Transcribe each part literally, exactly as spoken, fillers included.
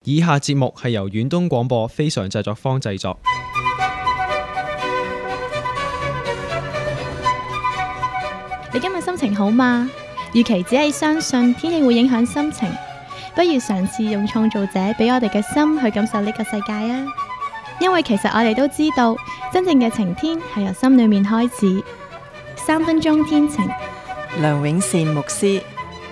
以下節目係由遠東廣播非常製作坊製作。 你今日心情好嗎？與其只係相信天氣會影響心情，不如嘗試用創造者俾我哋嘅心去感受呢個世界啊！因為其實我哋都知道，真正嘅晴天係由心裏面開始。三分鐘天晴， 梁永善牧師。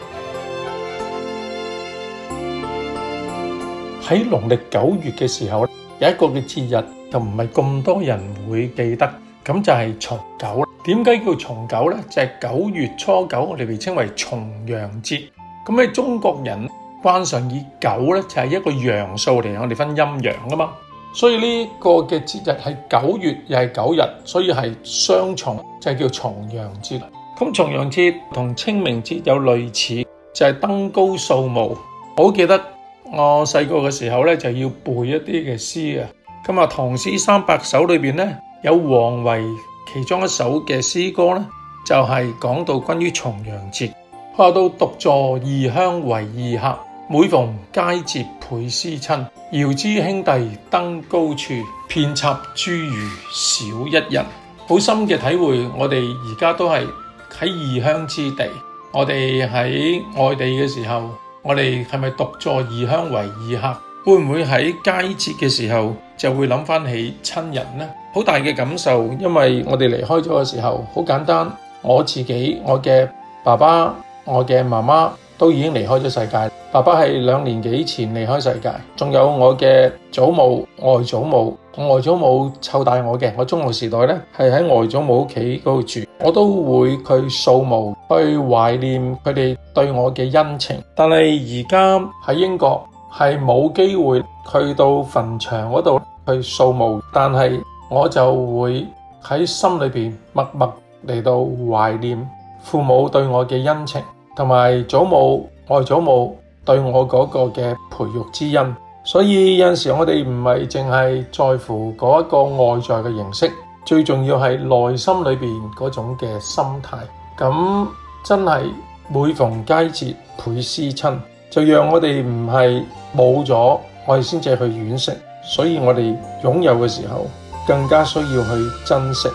喺農曆九月嘅時候，有一個嘅節日就唔係咁多人會記得，咁就係重九。點解叫重九呢？就係九月初九，我哋被稱為重陽節。咁喺中國人慣常以九呢，就係一個陽數嚟，我哋分陰陽噶嘛。所以呢個嘅節日係九月又係九日，所以係雙重，就係叫重陽節。咁重陽節同清明節有類似，就係登高掃墓。我好記得我細個嘅時候咧，就要背一啲嘅詩啊。咁啊，唐詩三百首裏邊咧，有王維其中一首嘅詩歌咧，就係講到關於重陽節。話到獨坐異鄉為異客，每逢佳節倍思親。遙知兄弟登高處，遍插茱萸少一人。好深嘅體會，我哋而家都係喺異鄉之地，我哋喺外地嘅時候，我哋係咪獨坐異鄉為異客？會唔會喺佳節嘅時候就會諗翻起親人呢？好大嘅感受，因為我哋離開咗嘅時候，好簡單，我自己、我嘅爸爸、我嘅媽媽都已經離開咗世界。爸爸係兩年幾前離開世界，仲有我嘅祖母、外祖母，外祖母湊大我嘅。我中學時代咧係喺外祖母屋企嗰度住，我都會去掃墓，去懷念佢哋對我嘅恩情。但係而家喺英國係冇機會去到墳場嗰度去掃墓，但係我就會喺心裏邊默默嚟到懷念父母對我嘅恩情，同埋祖母、外祖母對我嗰個嘅培育之恩。所以有陣時我哋唔係淨係在乎嗰一個外在嘅形式，最重要係內心裏邊嗰種嘅心態。咁真係每逢佳節倍思親，就讓我哋唔係冇咗，我哋先至去惋惜。所以我哋擁有嘅時候，更加需要去珍惜。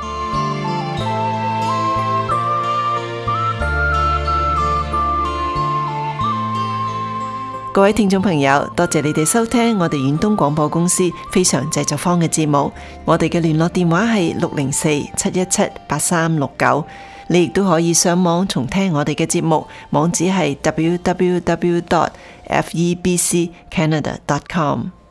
各位聽眾朋友，多謝你哋收聽我哋遠東廣播公司非常製作坊嘅節目。我哋嘅聯絡電話係六零四七一七八三六九。你亦都可以上網重聽我哋嘅節目，網址係 double-u double-u double-u dot f e b c canada dot com。